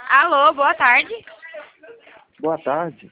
Alô, boa tarde. Boa tarde.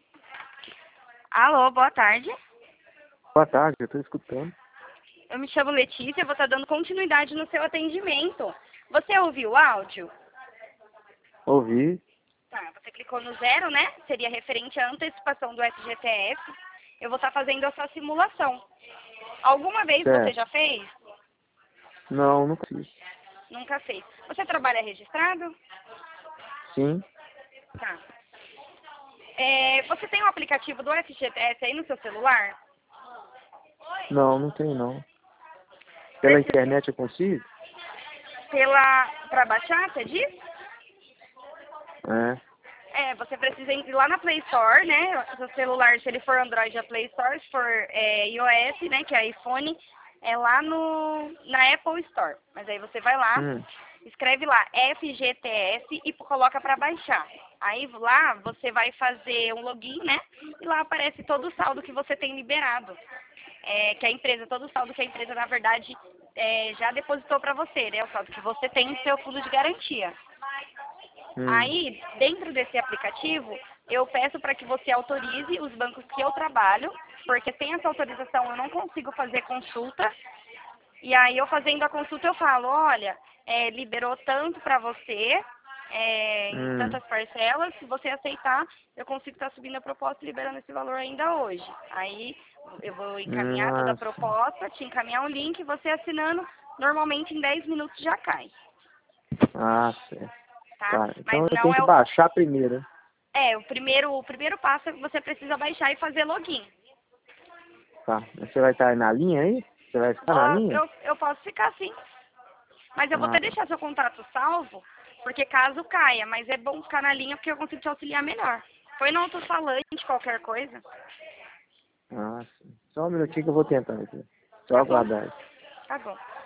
Alô, boa tarde. Boa tarde, eu estou escutando. Eu me chamo Letícia, vou estar dando continuidade no seu atendimento. Você ouviu o áudio? Ouvi. Tá, você clicou no 0, né? Seria referente à antecipação do FGTS. Eu vou estar fazendo essa simulação. Alguma vez você Certo. já fez? Não, nunca fiz. Nunca fez. Você trabalha registrado? Sim. Tá. Você tem um aplicativo do FGTS aí no seu celular? Não, não tem não. Pela internet eu consigo? Pra baixar, você diz? É. Você precisa ir lá na Play Store, né? O seu celular, se ele for Android, é Play Store. Se for iOS, né, que é iPhone, é lá na Apple Store. Mas aí você vai lá, escreve lá FGTS e coloca para baixar. Aí lá você vai fazer um login, né? E lá aparece todo o saldo que você tem liberado. Que a empresa, todo o saldo que a empresa, na verdade, já depositou para você, né? O saldo que você tem no seu fundo de garantia. Aí, dentro desse aplicativo, eu peço para que você autorize os bancos que eu trabalho, porque sem essa autorização eu não consigo fazer consulta. E aí, eu fazendo a consulta, eu falo, olha, liberou tanto para você, em tantas parcelas, se você aceitar, eu consigo estar subindo a proposta e liberando esse valor ainda hoje. Aí, eu vou encaminhar toda a proposta, te encaminhar um link, você assinando, normalmente em 10 minutos já cai. Ah, certo. Tá? Então Mas eu não tenho é que baixar primeiro. o primeiro passo é que você precisa baixar e fazer login. Tá. Você vai estar na linha aí? Você vai ficar na linha? Eu posso ficar sim. Mas eu vou até Ah, deixar seu contato salvo, porque caso caia, mas é bom ficar na linha porque eu consigo te auxiliar melhor. Foi no alto-falante, qualquer coisa. sim. Só um minutinho que eu vou tentar aqui. Só Tá bom? aguardar. Tá bom.